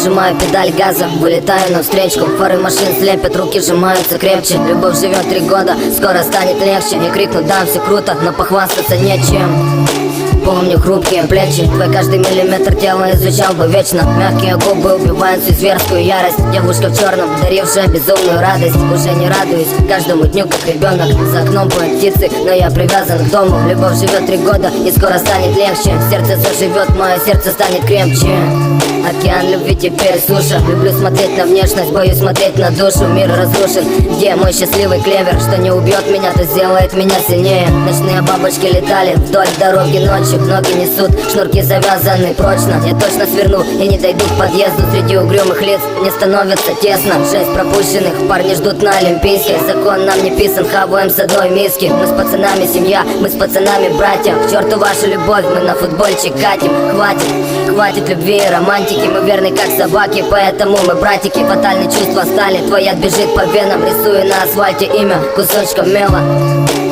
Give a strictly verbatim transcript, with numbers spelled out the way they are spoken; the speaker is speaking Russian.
нажимаю педаль газа, вылетаю навстречу. Фары машин слепят, руки сжимаются крепче. Любовь живет три года, скоро станет легче. Не крикну, да, все круто, но похвастаться нечем. Помню хрупкие плечи, твой каждый миллиметр тела изучал бы вечно. Мягкие губы убивают всю зверскую ярость. Девушка в черном, дарившая безумную радость. Уже не радуюсь каждому дню, как ребенок. За окном поют птицы, но я привязан к дому. Любовь живет три года и скоро станет легче. Сердце заживет, мое сердце станет крепче. Океан любви теперь суша. Люблю смотреть на внешность, боюсь смотреть на душу. Мир разрушен, где мой счастливый клевер? Что не убьет меня, то сделает меня сильнее. Ночные бабочки летали вдоль дороги ночью. Ноги несут, шнурки завязаны прочно. Я точно сверну и не дойду к подъезду. Среди угрюмых лиц мне становится тесно. Шесть пропущенных, парни ждут на Олимпийской. Закон нам не писан, хаваем с одной миски. Мы с пацанами семья, мы с пацанами братья. К черту вашу любовь, мы на футбольчик катим. Хватит, хватит любви и романтики. Мы верны как собаки, поэтому мы братики. Фатальные чувства стали, твоя бежит по венам. Рисую на асфальте имя кусочком мела.